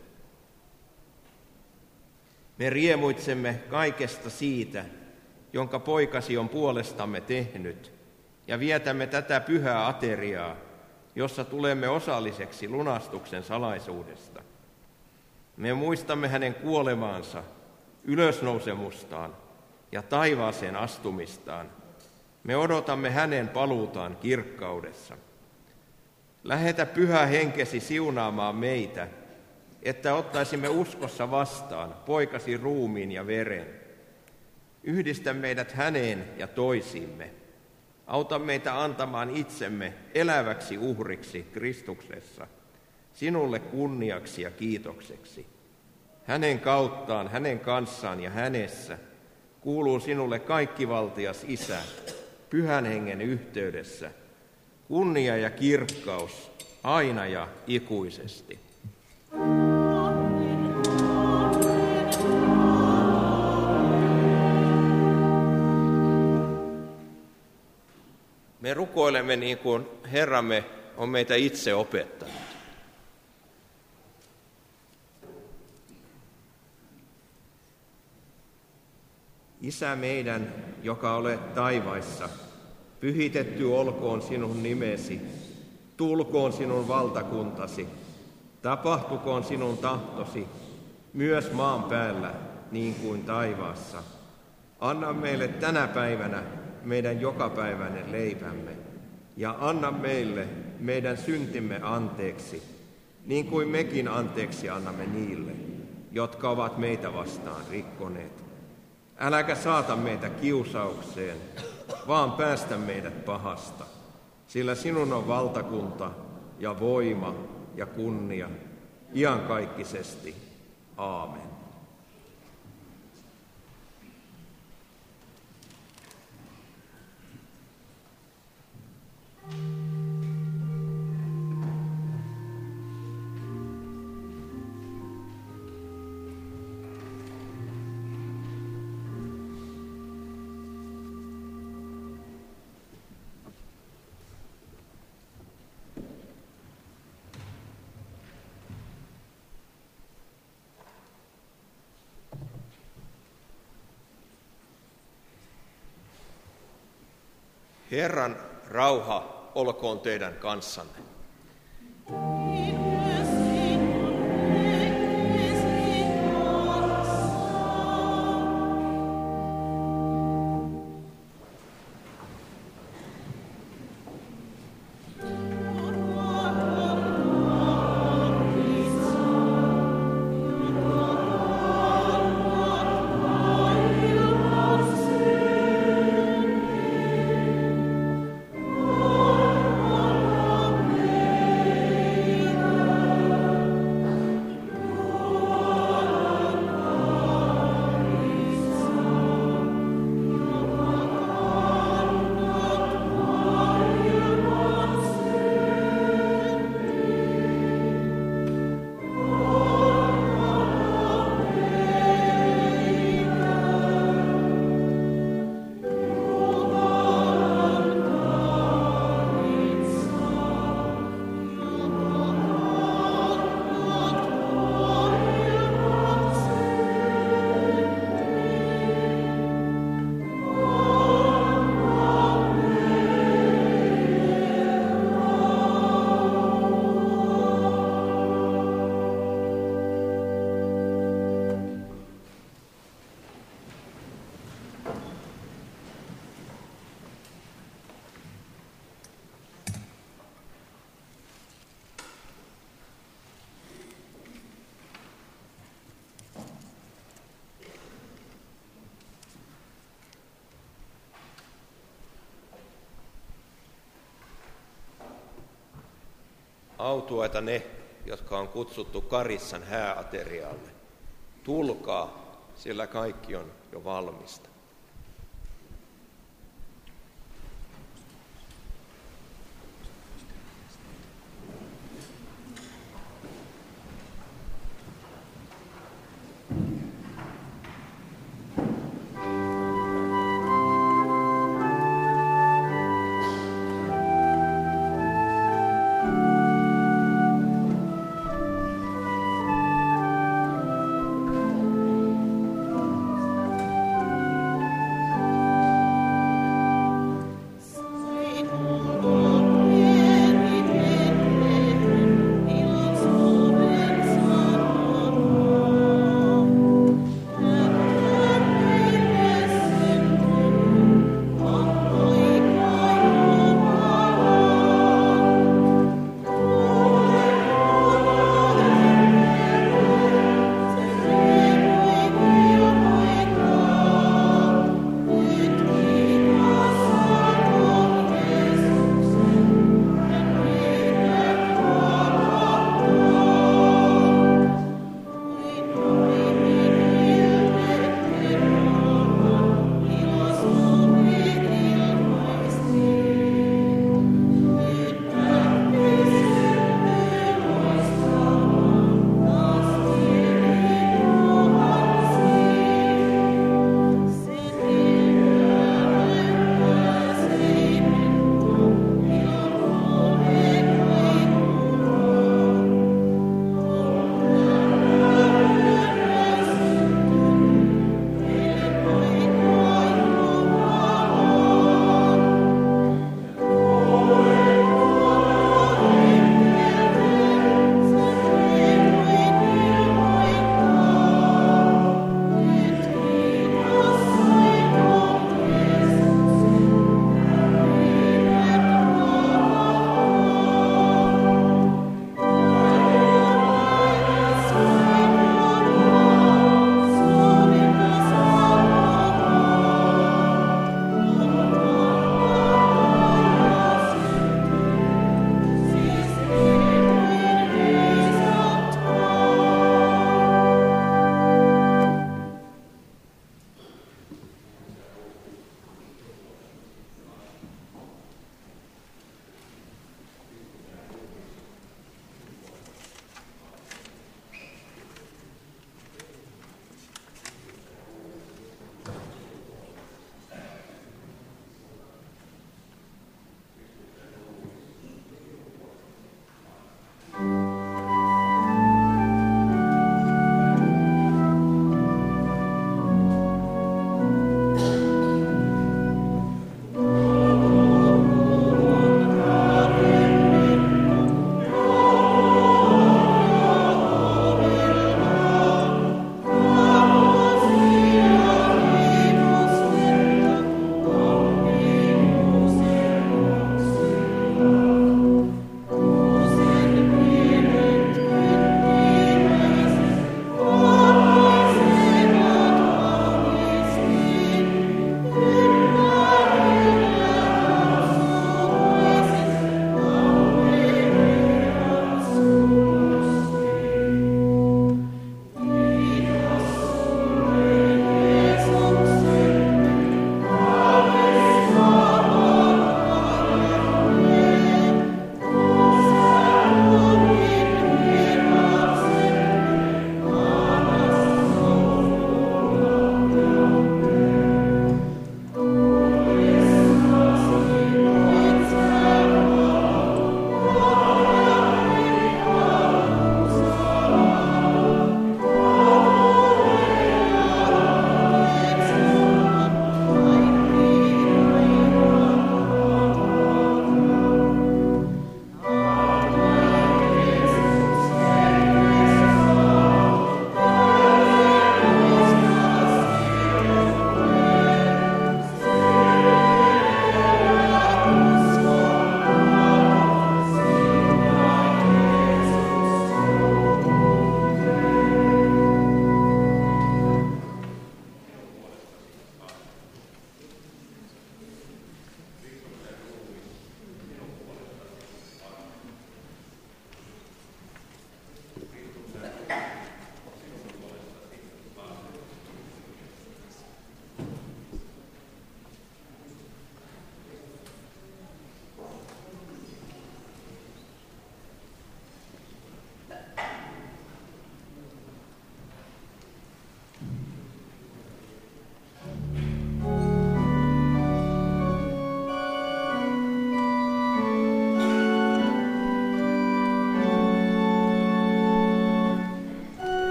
Me riemuitsemme kaikesta siitä, jonka poikasi on puolestamme tehnyt, ja vietämme tätä pyhää ateriaa, jossa tulemme osalliseksi lunastuksen salaisuudesta. Me muistamme hänen kuolemaansa, ylösnousemustaan ja taivaaseen astumistaan. Me odotamme hänen paluutaan kirkkaudessa. Lähetä pyhä henkesi siunaamaan meitä, että ottaisimme uskossa vastaan poikasi ruumiin ja veren. Yhdistä meidät häneen ja toisiimme. Auta meitä antamaan itsemme eläväksi uhriksi Kristuksessa, sinulle kunniaksi ja kiitokseksi. Hänen kauttaan, hänen kanssaan ja hänessä kuuluu sinulle kaikkivaltias Isä, Pyhän Hengen yhteydessä, kunnia ja kirkkaus aina ja ikuisesti. Me rukoilemme niin kuin Herramme on meitä itse opettanut. Isä meidän, joka olet taivaissa, pyhitetty olkoon sinun nimesi, tulkoon sinun valtakuntasi, tapahtukoon sinun tahtosi, myös maan päällä niin kuin taivaassa. Anna meille tänä päivänä meidän jokapäiväinen leipämme, ja anna meille meidän syntimme anteeksi, niin kuin mekin anteeksi annamme niille, jotka ovat meitä vastaan rikkoneet. Äläkä saata meitä kiusaukseen, vaan päästä meidät pahasta, sillä sinun on valtakunta ja voima ja kunnia iankaikkisesti. Aamen. Herran rauha olkoon teidän kanssanne. Autuaita ne, jotka on kutsuttu Karissan hääaterialle. Tulkaa, sillä kaikki on jo valmista. Thank you.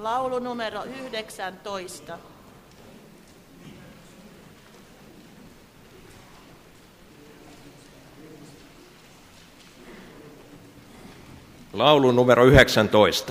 laulu numero yhdeksäntoista. Laulu numero yhdeksäntoista.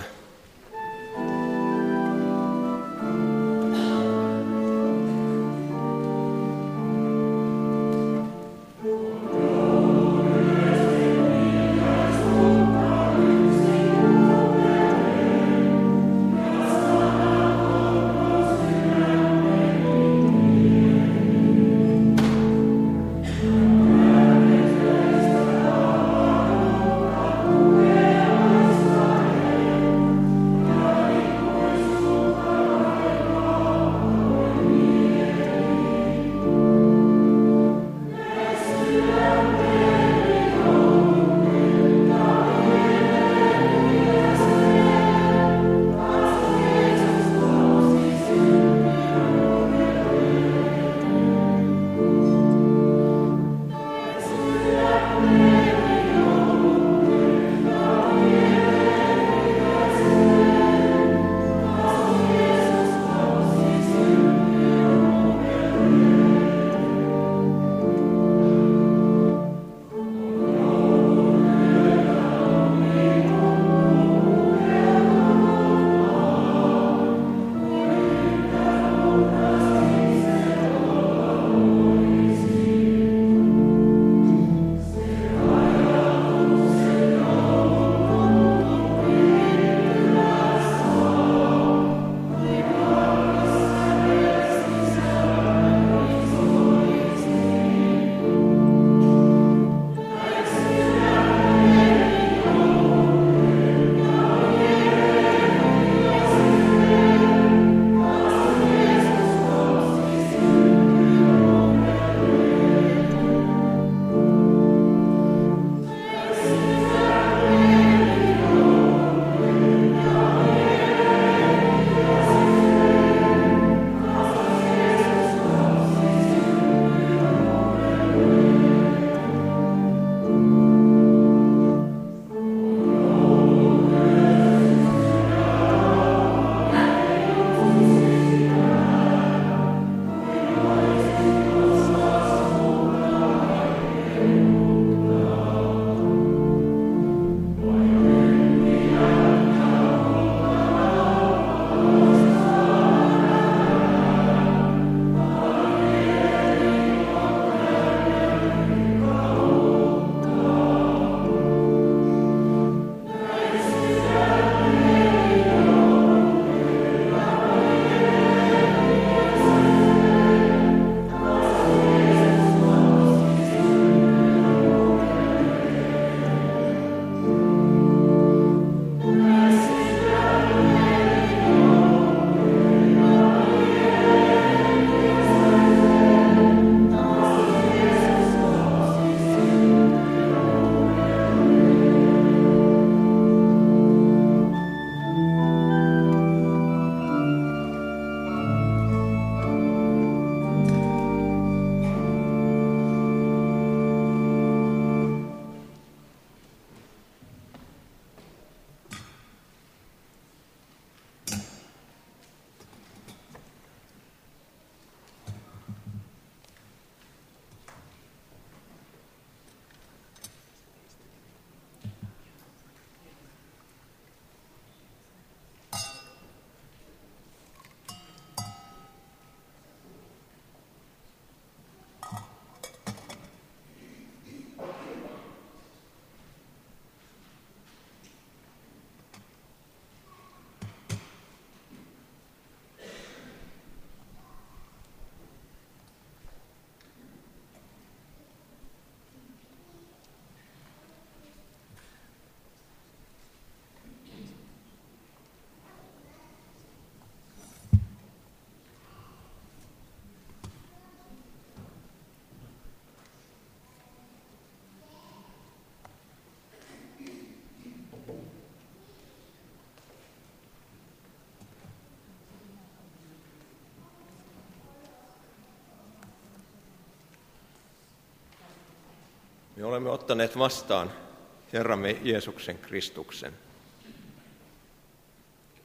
Me olemme ottaneet vastaan Herramme Jeesuksen Kristuksen.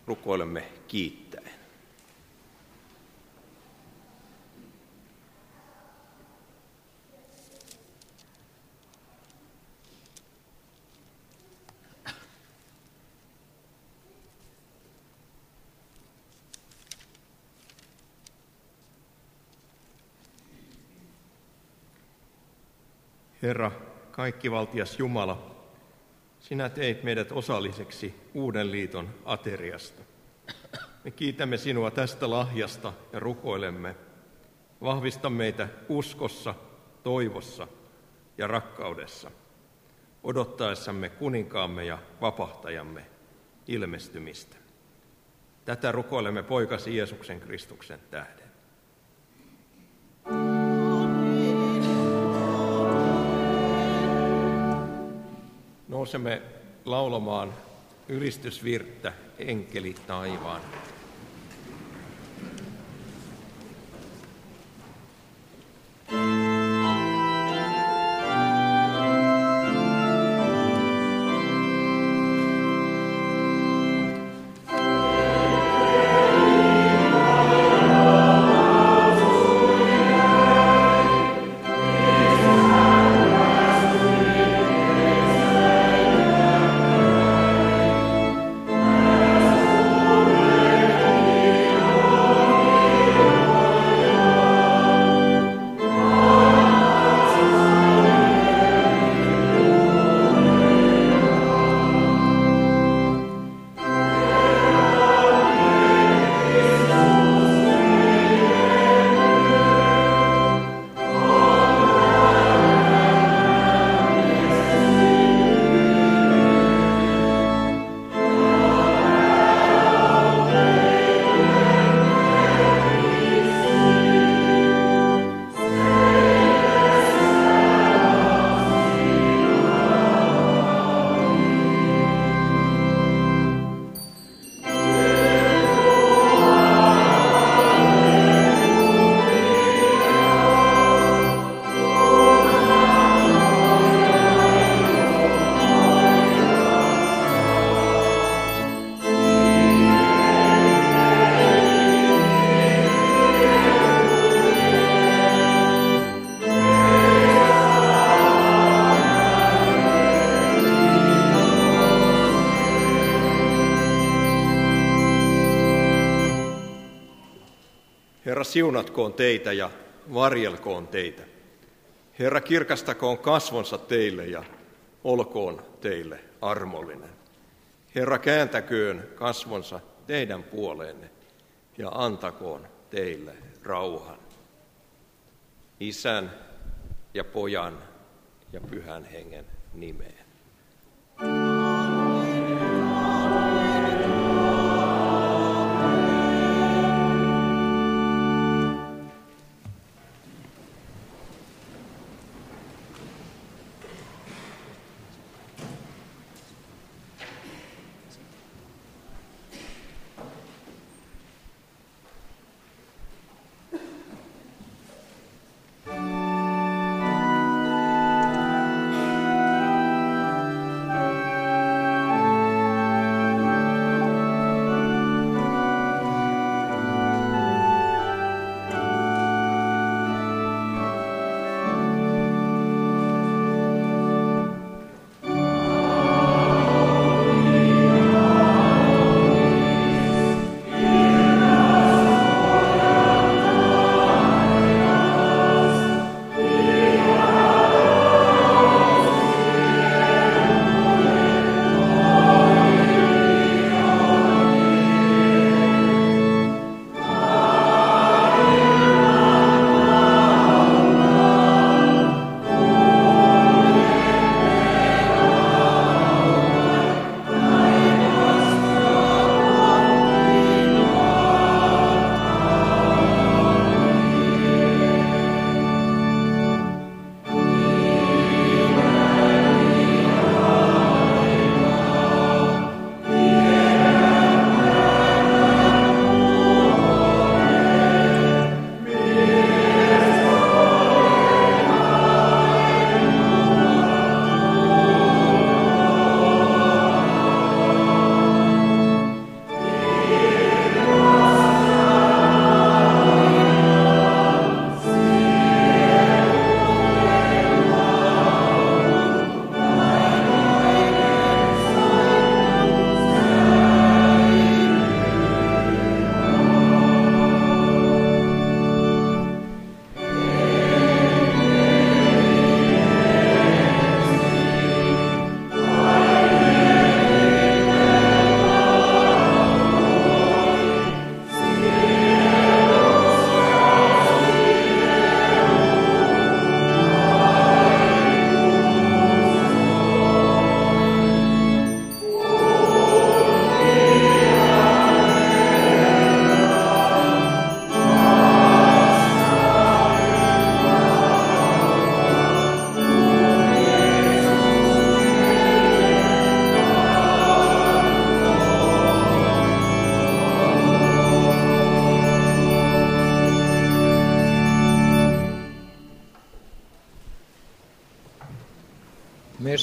rukoilemme kiittäen. Herra, kaikkivaltias Jumala, sinä teit meidät osalliseksi uuden liiton ateriasta. Me kiitämme sinua tästä lahjasta ja rukoilemme. Vahvista meitä uskossa, toivossa ja rakkaudessa, odottaessamme kuninkaamme ja vapahtajamme ilmestymistä. Tätä rukoilemme poikasi Jeesuksen Kristuksen tähden. Nousemme laulamaan ylistysvirttä Enkeli taivaan. Herra, siunatkoon teitä ja varjelkoon teitä. Herra, kirkastakoon kasvonsa teille ja olkoon teille armollinen. Herra, kääntäköön kasvonsa teidän puoleenne ja antakoon teille rauhan. Isän ja Pojan ja Pyhän Hengen nimeen.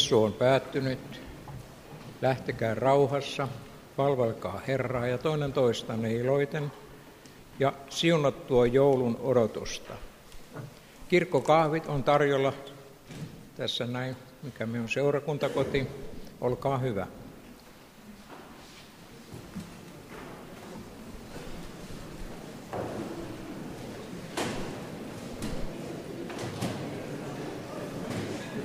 Messu on päättynyt. Lähtekää rauhassa, palvelkaa Herraa ja toinen toistanne iloiten ja siunattua joulun odotusta. Kirkkokahvit on tarjolla tässä näin, mikä minun seurakuntakoti. Olkaa hyvä.